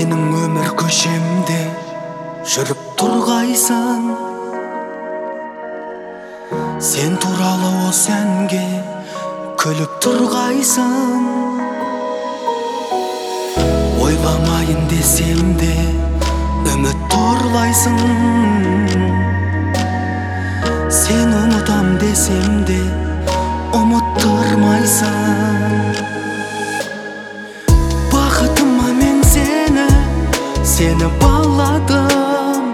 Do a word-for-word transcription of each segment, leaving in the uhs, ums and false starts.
менің өмір көшемде жүріп тұрғайсың. Сен туралы осы әнге күліп тұрғайсың. Ойламайын десем де үміт торлайсың. Сен ұмытам десем де ұмыттырмайсың. Бақытыма мен сені, сені баладым.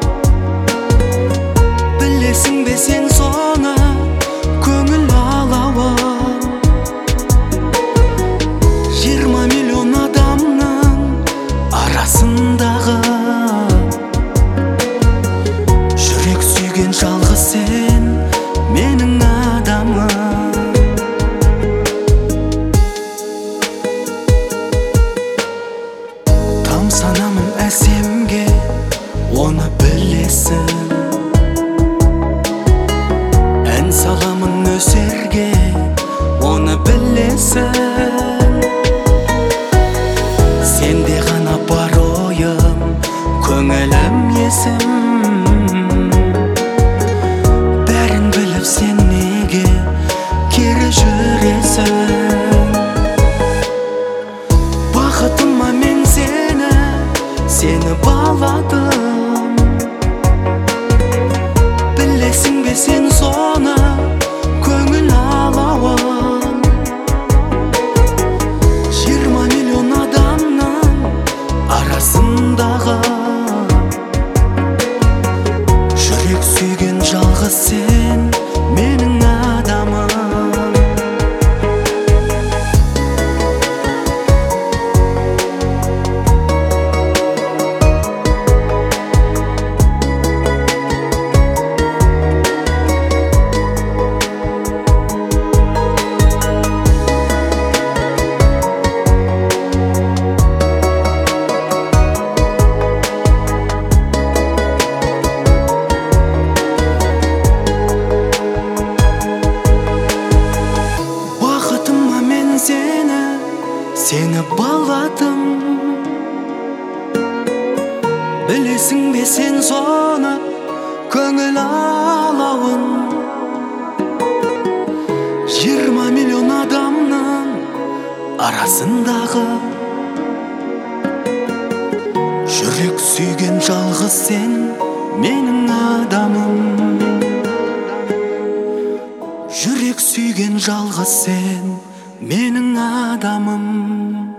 Білесің бе сен соны, көңіл алауым. Жиырма миллион адамның арасындағы жүрек сүйген жалғыз сен, менің адамым. Тамсанамын әсемге, оны білесің. Ән саламын өсерге, оны білесің. Сенде ғана бар ойым, көңілім есім. Бәрін біліп сен неге кері жүресің? Бақытыма мен сені, сені баладым. Білесің бе сен соны, көңіл алауым. Жиырма миллион адамның арасындағы жүрек сүйген жалғыз сен, менің адамым. Сені баладым. Білесің бе сен соны, көңіл алауын. Жиырма миллион адамның арасындағы жүрек сүйген жалғыз сен, менің адамым. Жүрек сүйген жалғыз сен, менің адамым.